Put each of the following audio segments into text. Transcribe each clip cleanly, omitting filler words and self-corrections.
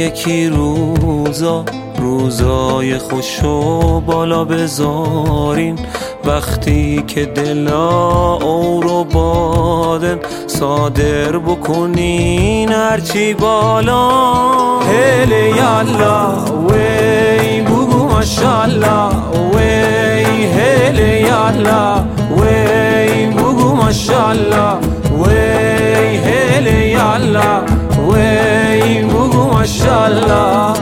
یکی روزای خوشو بالا بذارین، وقتی که دلا اورو بادن صادر بکنین هرچی بالا. هله یالا وی بگو ماشالله وی، هله یالا وی بگو ماشالله وی، هله یالا وی بگو ماشالله.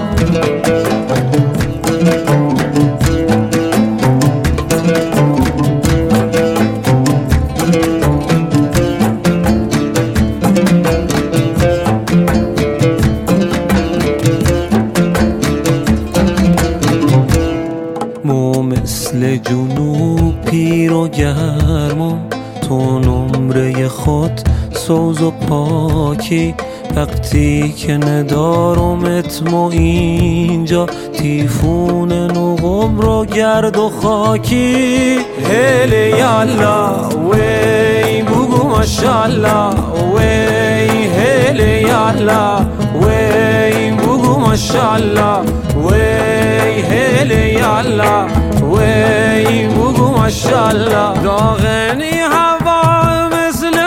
مو مثل جنوب پیر و گرما، تو نمره خود سوز و پاکی، وقتی که ندارمت مو اینجا تیفون نقم رو گرد و خاکی. هله یالا وی بگو ماشالله وی، هله یالا وی بگو ماشالله وی، هله یالا وی بگو ماشالله. داغنی هوا مثل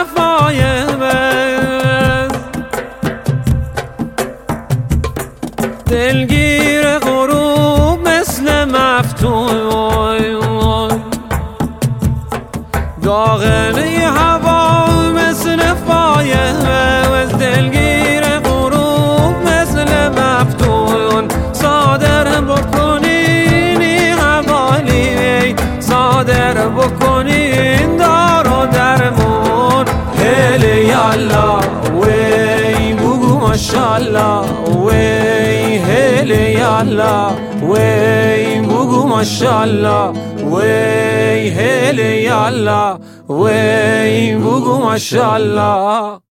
فایمه، دلگیر غروب مثل مفتون، داغنی هوا مثل فایمه، دلگیر غروب مثل مفتون. صادر بکنین حوالی، صادر بکنین دار و درمون. هله یالا وی بگو ماشالله وی، هله یالا وی بگو ماشالله وی، هله یالا وی بگو ماشالله.